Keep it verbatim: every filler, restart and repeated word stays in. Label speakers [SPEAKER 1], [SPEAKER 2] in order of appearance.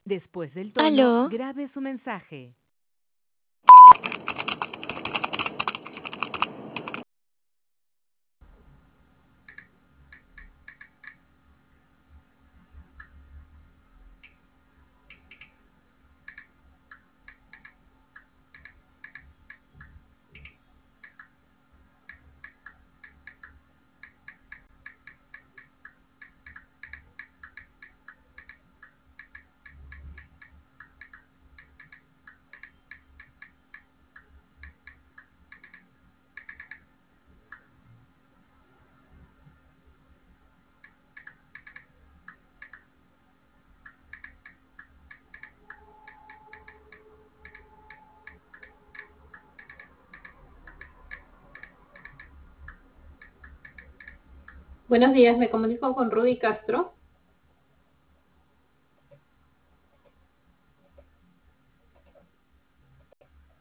[SPEAKER 1] Después del tono,
[SPEAKER 2] Aló,
[SPEAKER 1] grabe su mensaje.
[SPEAKER 3] Buenos días, me comunico con Rudy Castro.